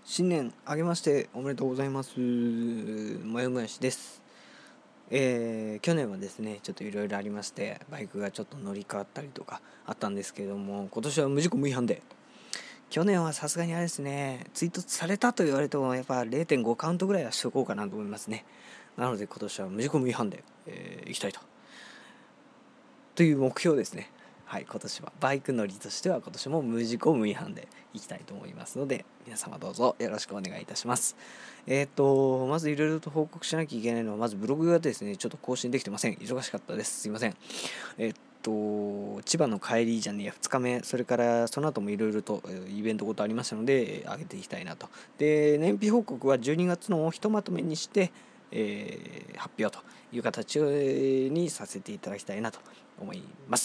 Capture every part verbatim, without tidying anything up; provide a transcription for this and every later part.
新年明けましておめでとうございます。もやもやしです。えー、去年はですねちょっといろいろありまして、バイクがちょっと乗り換わったりとかあったんですけれども、今年は無事故無違反で、去年はさすがにあれですね、追突されたと言われてもやっぱ れいてんご カウントぐらいはしとこうかなと思いますね。なので今年は無事故無違反で、えー、行きたいとという目標ですね。はい、今年はバイク乗りとしては今年も無事故無違反でいきたいと思いますので、皆様どうぞよろしくお願いいたします。えっ、ー、とまずいろいろと報告しなきゃいけないのは、まずブログがですねちょっと更新できてません。忙しかったです。すいません。えっ、ー、と千葉の帰りじゃねえやふつかめ、それからその後もいろいろとイベントごとありましたので上げていきたいなと。で、燃費報告はじゅうにがつのひとまとめにしてえー、発表という形にさせていただきたいなと思います。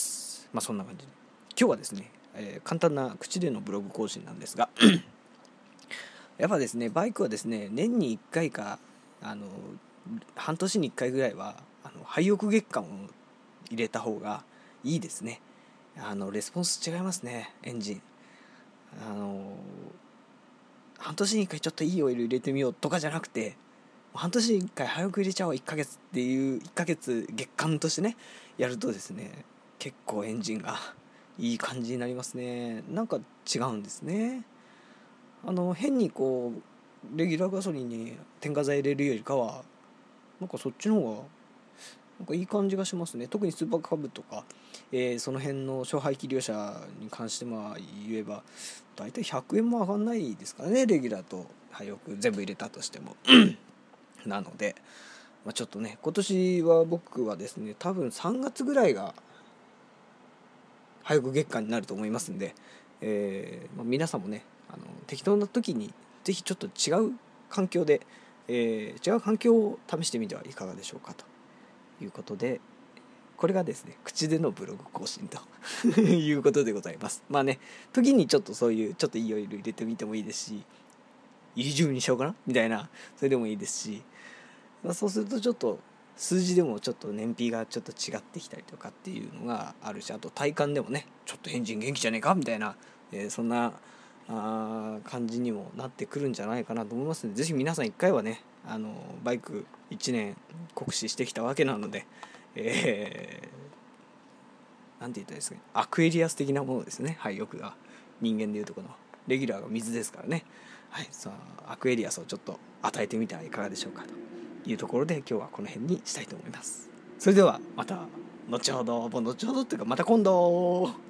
まあそんな感じで今日はですね、えー、簡単な口でのブログ更新なんですがやっぱですねバイクはですね年にいっかいかあの半年にいっかいぐらいはあの廃屋月間を入れた方がいいですね。あのレスポンス違いますね。エンジンあの半年にいっかいちょっといいオイル入れてみようとかじゃなくて、半年にいっかい早く入れちゃおういっかげつっていういっかげつ月間としてねやるとですね、結構エンジンがいい感じになりますね。なんか違うんですね。あの変にこうレギュラーガソリンに添加剤入れるよりかはなんかそっちの方がなんかいい感じがしますね。特にスーパーカブとか、えー、その辺の小排気量車に関してまあ言えばだいたいひゃくえんも上がんないですからね、レギュラーと廃屋全部入れたとしてもなので、まあ、ちょっとね今年は僕はですね多分さんがつぐらいが廃屋月間になると思いますんで、えーまあ、皆さんもねあの適当な時にぜひちょっと違う環境で、えー、違う環境を試してみてはいかがでしょうかということで、これがですね口でのブログ更新ということでございます。まあね時にちょっとそういうちょっといいオイル入れてみてもいいですし、イリジウムにしようかなみたいな、それでもいいですし、まあ、そうするとちょっと数字でもちょっと燃費がちょっと違ってきたりとかっていうのがあるし、あと体感でもねちょっとエンジン元気じゃねえかみたいな、えー、そんなあ感じにもなってくるんじゃないかなと思いますので、ぜひ皆さん一回はねあのバイクいちねん酷使してきたわけなので、えー、なんて言ったらいいですかね、アクエリアス的なものですね。はい、よくが人間でいうとこのレギュラーが水ですからね。はい、さあアクエリアスをちょっと与えてみてはいかがでしょうかというところで、今日はこの辺にしたいと思います。それではまた後ほど、後ほどっていうかまた今度。